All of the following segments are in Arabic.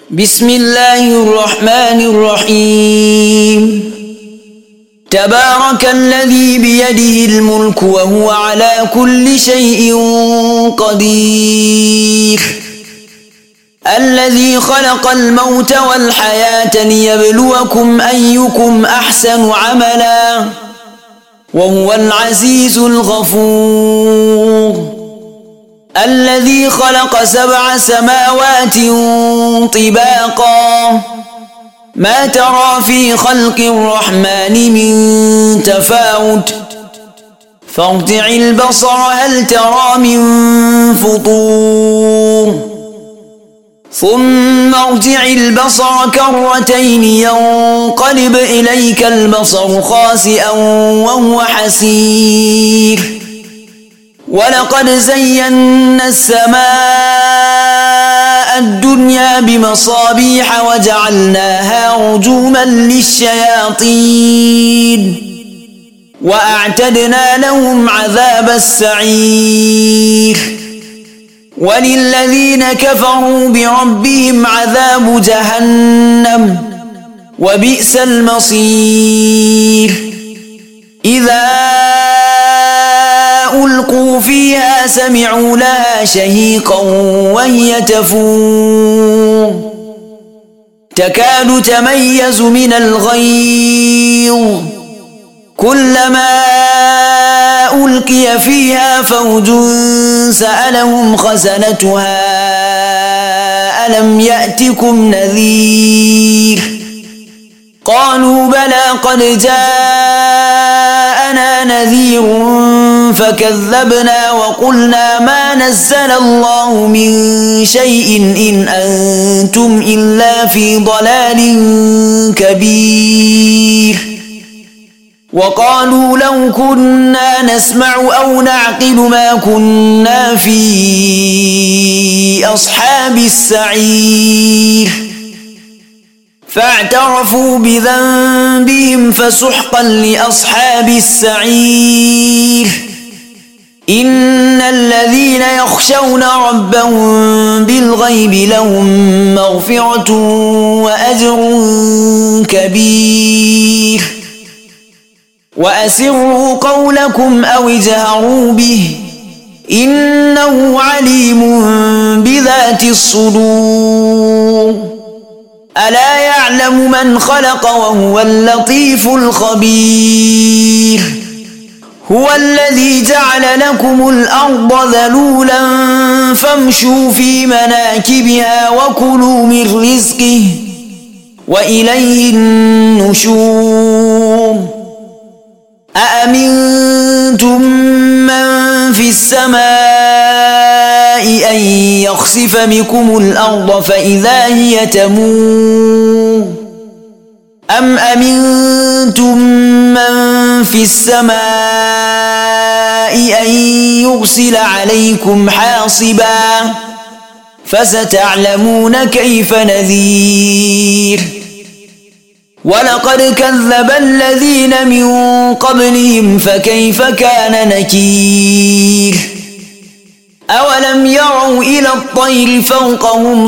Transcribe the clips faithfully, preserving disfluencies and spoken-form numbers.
بسم الله الرحمن الرحيم تبارك الذي بيده الملك وهو على كل شيء قدير الذي خلق الموت والحياة ليبلوكم أيكم أحسن عملا وهو العزيز الغفور الذي خلق سبع سماوات طباقا ما ترى في خلق الرحمن من تفاوت فارجع البصر هل ترى من فطور ثم ارجع البصر كرتين ينقلب إليك البصر خاسئا وهو حسير ولقد زينا السماء الدنيا بمصابيح وجعلناها رجوما للشياطين وأعتدنا لهم عذاب السعير وللذين كفروا بربهم عذاب جهنم وبئس المصير إذا ألقوا فيها سمعوا لها شهيقا وهي تفور تكاد تميز من الغيظ كلما ألقي فيها فوج سألهم خزنتها ألم يأتكم نذير قالوا بلى قد جاءنا نذير فكذبنا وقلنا ما نزل الله من شيء إن أنتم إلا في ضلال كبير وقالوا لو كنا نسمع أو نعقل ما كنا في أصحاب السعير فاعترفوا بذنبهم فسحقا لأصحاب السعير إن الذين يخشون ربهم بالغيب لهم مغفرة وأجر كبير وأسروا قولكم أو اجهروا به إنه عليم بذات الصدور ألا يعلم من خلق وهو اللطيف الخبير هو الذي جعل لكم الأرض ذلولا فامشوا في مناكبها وكلوا من رزقه وإليه النشور أأمنتم من في السماء أن يخسف بكم الأرض فإذا هي تمور أم أمنتم من في السماء أن يرسل عليكم حاصبا فستعلمون كيف نذير ولقد كذب الذين من قبلهم فكيف كان نكير أولم يروا إلى الطير فوقهم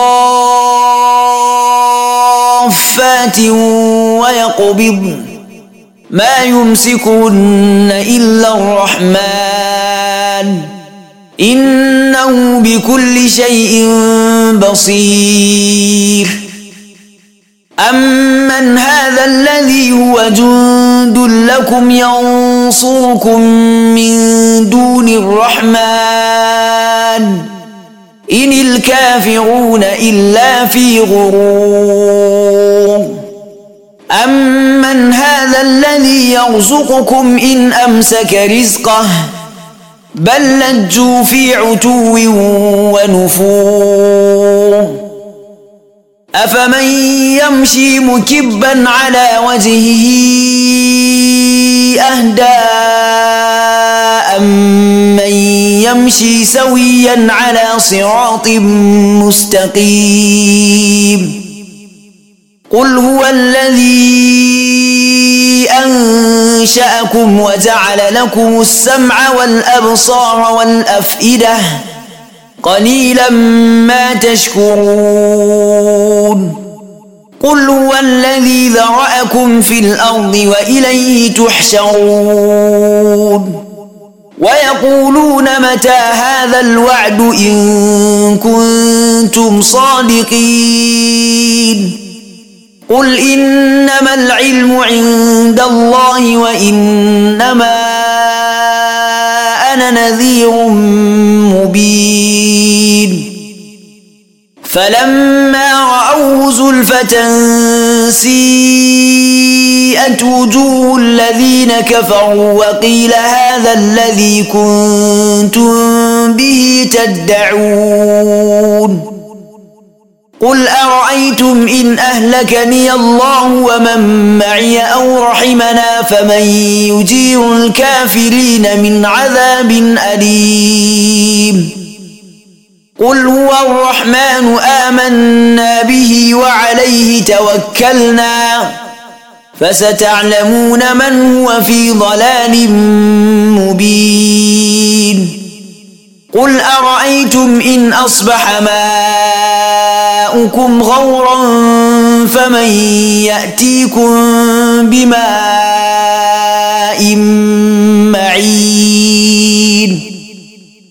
صافات ويقبضن ما يمسكهن إلا الرحمن إنه بكل شيء بصير أمن هذا الذي هو جند لكم ينصركم من دون الرحمن إن الكافرون إلا في غرور أمن هذا الذي يرزقكم إن أمسك رزقه بل لجوا في عتو ونفور أفمن يمشي مكبا على وجهه أهدى أمن يمشي سويا على صراط مستقيم قل هو الذي أنشأكم وجعل لكم السمع والأبصار والأفئدة قليلا ما تشكرون ذرأكم في الأرض وإليه تحشرون ويقولون متى هذا الوعد إن كنتم صادقين قل إنما العلم عند الله وإنما أنا نذير مبين فلما رأوه زلفة سيئت وجوه الذين كفروا وقيل هذا الذي كنتم به تدعون قل أرأيتم إن أهلكني الله ومن معي أو رحمنا فمن يجير الكافرين من عذاب أليم قل هو الرحمن آمنا به وعليه توكلنا فستعلمون من هو في ضلال مبين قل أرأيتم إن أصبح ماؤكم غورا فمن يأتيكم بماء